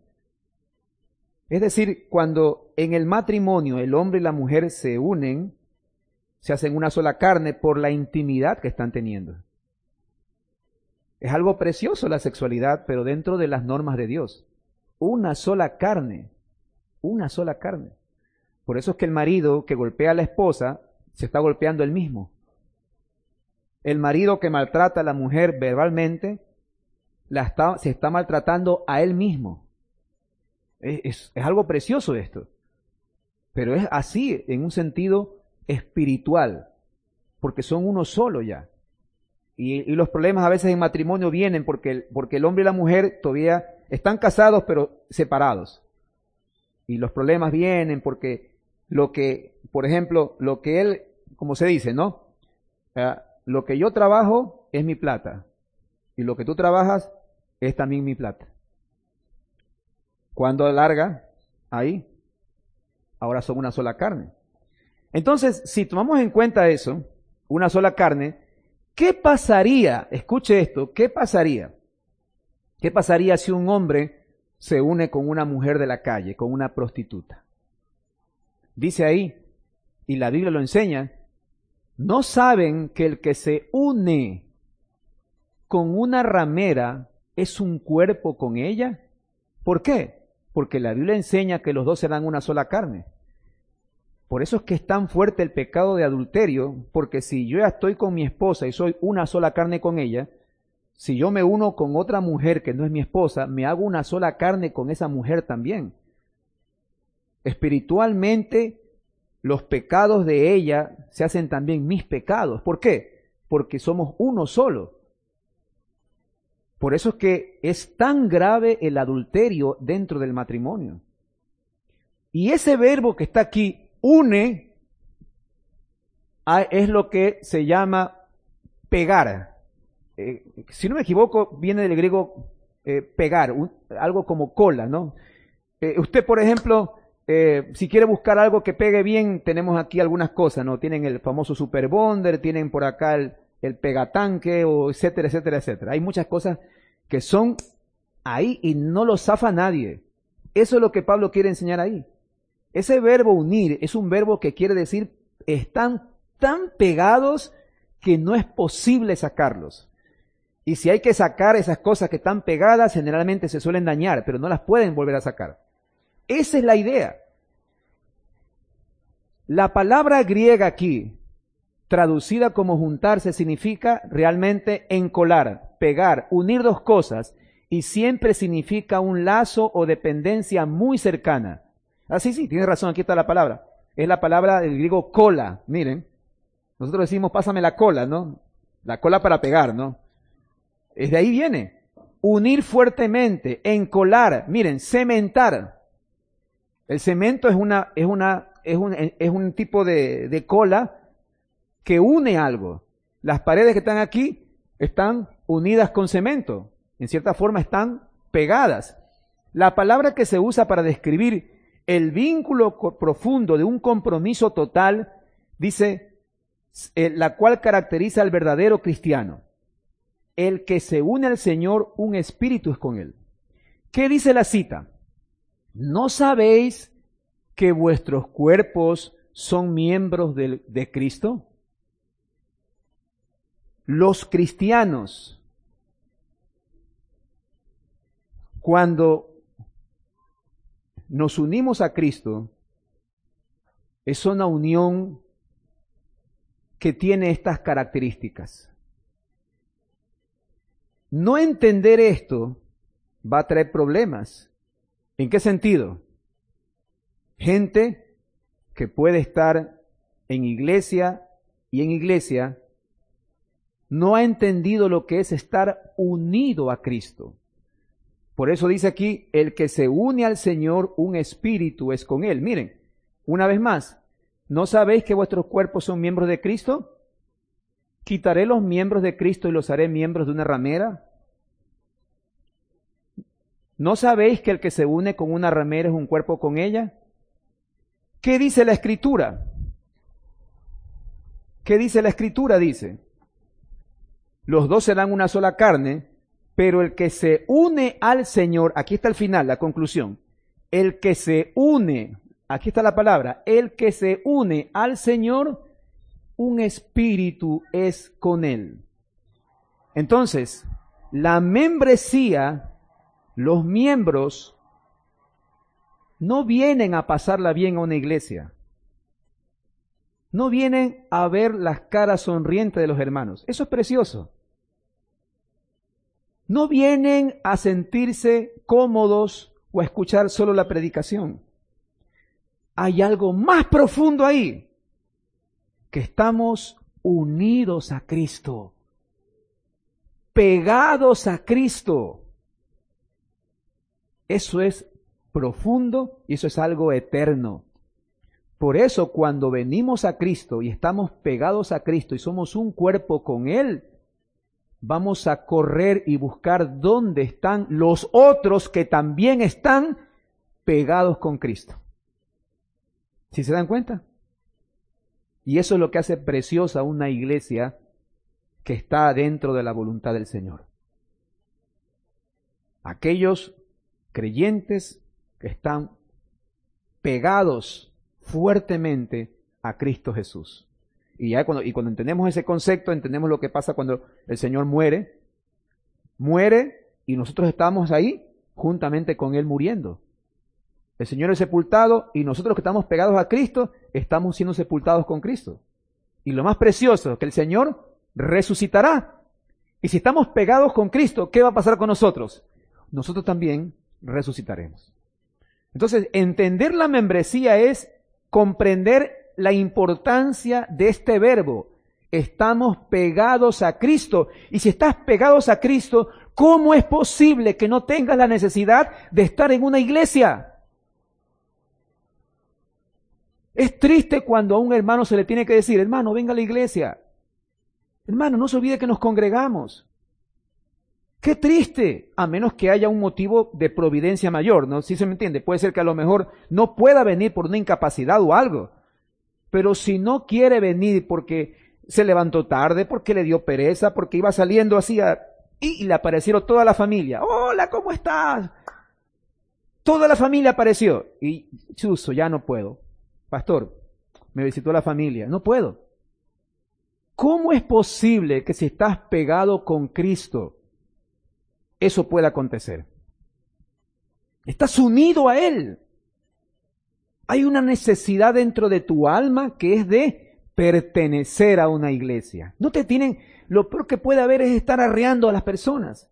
Es decir, cuando en el matrimonio el hombre y la mujer se unen, se hacen una sola carne por la intimidad que están teniendo. Es algo precioso la sexualidad, pero dentro de las normas de Dios. Una sola carne, una sola carne. Por eso es que el marido que golpea a la esposa se está golpeando él mismo. El marido que maltrata a la mujer verbalmente la está, se está maltratando a él mismo. Es, es, es algo precioso esto. Pero es así en un sentido espiritual, porque son uno solo ya. Y, y los problemas a veces en matrimonio vienen porque el, porque el hombre y la mujer todavía están casados pero separados. Y los problemas vienen porque lo que, por ejemplo, lo que él, como se dice, ¿no? Uh, lo que yo trabajo es mi plata y lo que tú trabajas es también mi plata. Cuando alarga, ahí, ahora son una sola carne. Entonces, si tomamos en cuenta eso, una sola carne, ¿qué pasaría? Escuche esto, ¿qué pasaría? ¿Qué pasaría si un hombre se une con una mujer de la calle, con una prostituta? Dice ahí, y la Biblia lo enseña, ¿no saben que el que se une con una ramera es un cuerpo con ella? ¿Por qué? Porque la Biblia enseña que los dos serán una sola carne. Por eso es que es tan fuerte el pecado de adulterio, porque si yo ya estoy con mi esposa y soy una sola carne con ella, si yo me uno con otra mujer que no es mi esposa, me hago una sola carne con esa mujer también. Espiritualmente, los pecados de ella se hacen también mis pecados. ¿Por qué? Porque somos uno solo. Por eso es que es tan grave el adulterio dentro del matrimonio. Y ese verbo que está aquí, une, es lo que se llama pegar. Eh, si no me equivoco, viene del griego eh, pegar, un, algo como cola, ¿no? Eh, usted, por ejemplo, eh, si quiere buscar algo que pegue bien, tenemos aquí algunas cosas, ¿no? Tienen el famoso Super Bonder, tienen por acá el, el pegatanque, o etcétera, etcétera, etcétera. Hay muchas cosas que son ahí y no lo zafa nadie. Eso es lo que Pablo quiere enseñar ahí. Ese verbo unir es un verbo que quiere decir están tan pegados que no es posible sacarlos. Y si hay que sacar esas cosas que están pegadas, generalmente se suelen dañar, pero no las pueden volver a sacar. Esa es la idea. La palabra griega aquí, traducida como juntarse, significa realmente encolar, pegar, unir dos cosas, y siempre significa un lazo o dependencia muy cercana. Ah, sí, sí, tiene razón, aquí está la palabra. Es la palabra del griego cola, miren. Nosotros decimos, pásame la cola, ¿no? La cola para pegar, ¿no? Es de ahí viene. Unir fuertemente, encolar, miren, cementar. El cemento es una, es una, es un, es un tipo de, de cola que une algo. Las paredes que están aquí están unidas con cemento. En cierta forma están pegadas. La palabra que se usa para describir el vínculo profundo de un compromiso total, dice, eh, la cual caracteriza al verdadero cristiano. El que se une al Señor, un espíritu es con él. ¿Qué dice la cita? ¿No sabéis que vuestros cuerpos son miembros de, de Cristo? Los cristianos, cuando nos unimos a Cristo, es una unión que tiene estas características. No entender esto va a traer problemas. ¿En qué sentido? Gente que puede estar en iglesia y en iglesia no ha entendido lo que es estar unido a Cristo. Por eso dice aquí, el que se une al Señor, un espíritu es con él. Miren, una vez más, ¿no sabéis que vuestros cuerpos son miembros de Cristo? ¿Quitaré los miembros de Cristo y los haré miembros de una ramera? ¿No sabéis que el que se une con una ramera es un cuerpo con ella? ¿Qué dice la Escritura? ¿Qué dice la Escritura? Dice, los dos serán una sola carne, pero el que se une al Señor, aquí está el final, la conclusión, el que se une, aquí está la palabra, el que se une al Señor, un espíritu es con él. Entonces, la membresía, los miembros, no vienen a pasarla bien a una iglesia. No vienen a ver las caras sonrientes de los hermanos. Eso es precioso. No vienen a sentirse cómodos o a escuchar solo la predicación. Hay algo más profundo ahí, que estamos unidos a Cristo, pegados a Cristo. Eso es profundo y eso es algo eterno. Por eso cuando venimos a Cristo y estamos pegados a Cristo y somos un cuerpo con Él, vamos a correr y buscar dónde están los otros que también están pegados con Cristo. ¿Sí se dan cuenta? Y eso es lo que hace preciosa una iglesia que está dentro de la voluntad del Señor. Aquellos creyentes que están pegados fuertemente a Cristo Jesús. Y ya cuando, y cuando entendemos ese concepto, entendemos lo que pasa cuando el Señor muere. Muere y nosotros estamos ahí juntamente con Él muriendo. El Señor es sepultado y nosotros que estamos pegados a Cristo, estamos siendo sepultados con Cristo. Y lo más precioso, que el Señor resucitará. Y si estamos pegados con Cristo, ¿qué va a pasar con nosotros? Nosotros también resucitaremos. Entonces, entender la membresía es comprender la importancia de este verbo. Estamos pegados a Cristo. Y si estás pegados a Cristo, ¿cómo es posible que no tengas la necesidad de estar en una iglesia? Es triste cuando a un hermano se le tiene que decir, hermano, venga a la iglesia. Hermano, no se olvide que nos congregamos. Qué triste, a menos que haya un motivo de providencia mayor, ¿no? ¿Sí se me entiende? Puede ser que a lo mejor no pueda venir por una incapacidad o algo. Pero si no quiere venir porque se levantó tarde, porque le dio pereza, porque iba saliendo así a, y le aparecieron toda la familia. Hola, ¿cómo estás? Toda la familia apareció. Y chuzo, ya no puedo. Pastor, me visitó la familia. No puedo. ¿Cómo es posible que si estás pegado con Cristo, eso pueda acontecer? Estás unido a Él. Hay una necesidad dentro de tu alma que es de pertenecer a una iglesia. No te tienen, lo peor que puede haber es estar arreando a las personas.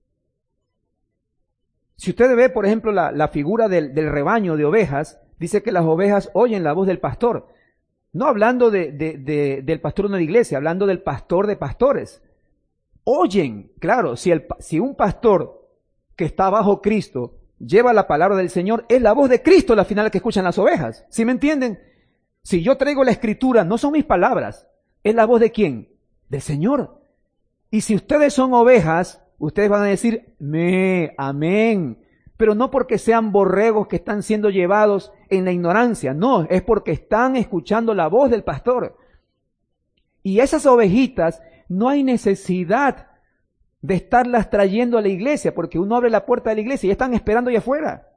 Si usted ve, por ejemplo, la, la figura del, del rebaño de ovejas, dice que las ovejas oyen la voz del pastor. No hablando de, de, de, del pastor de una iglesia, hablando del pastor de pastores. Oyen, claro, si, el, si un pastor que está bajo Cristo lleva la palabra del Señor, es la voz de Cristo la final que escuchan las ovejas. ¿Sí me entienden? Si yo traigo la escritura, no son mis palabras, es la voz de ¿quién? Del Señor. Y si ustedes son ovejas, ustedes van a decir, me, amén. Pero no porque sean borregos que están siendo llevados en la ignorancia, no, es porque están escuchando la voz del pastor. Y esas ovejitas, no hay necesidad de estarlas trayendo a la iglesia, porque uno abre la puerta de la iglesia y ya están esperando allá afuera.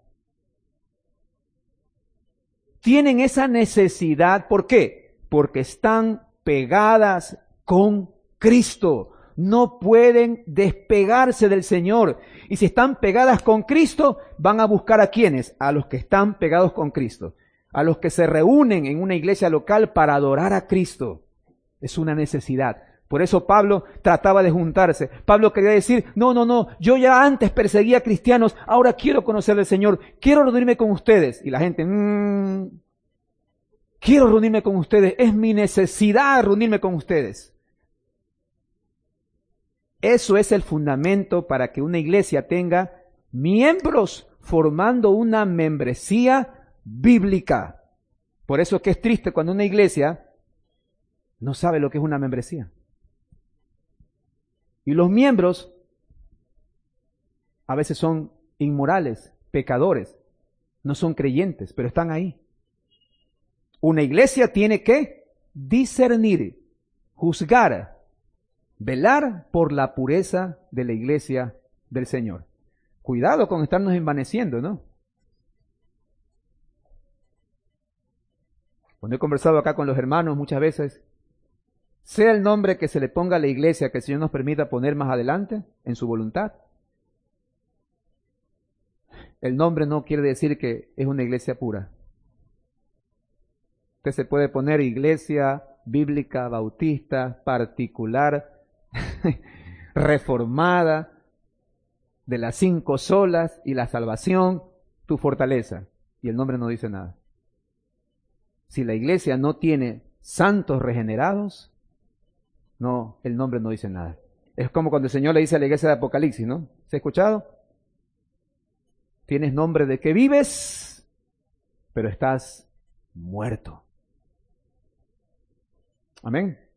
Tienen esa necesidad, ¿por qué? Porque están pegadas con Cristo. No pueden despegarse del Señor. Y si están pegadas con Cristo, van a buscar a quiénes? A los que están pegados con Cristo. A los que se reúnen en una iglesia local para adorar a Cristo. Es una necesidad. Por eso Pablo trataba de juntarse. Pablo quería decir, no, no, no, yo ya antes perseguía a cristianos, ahora quiero conocer al Señor, quiero reunirme con ustedes. Y la gente, mmm, quiero reunirme con ustedes, es mi necesidad reunirme con ustedes. Eso es el fundamento para que una iglesia tenga miembros formando una membresía bíblica. Por eso es que es triste cuando una iglesia no sabe lo que es una membresía. Y los miembros a veces son inmorales, pecadores, no son creyentes, pero están ahí. Una iglesia tiene que discernir, juzgar, velar por la pureza de la iglesia del Señor. Cuidado con estarnos envaneciendo, ¿no? Cuando he conversado acá con los hermanos muchas veces, sea el nombre que se le ponga a la iglesia que el Señor nos permita poner más adelante, en su voluntad. El nombre no quiere decir que es una iglesia pura. Usted se puede poner iglesia bíblica, bautista, particular, reformada, de las cinco solas y la salvación, tu fortaleza. Y el nombre no dice nada. Si la iglesia no tiene santos regenerados, no, el nombre no dice nada. Es como cuando el Señor le dice a la iglesia de Apocalipsis, ¿no? ¿Se ha escuchado? Tienes nombre de que vives, pero estás muerto. Amén.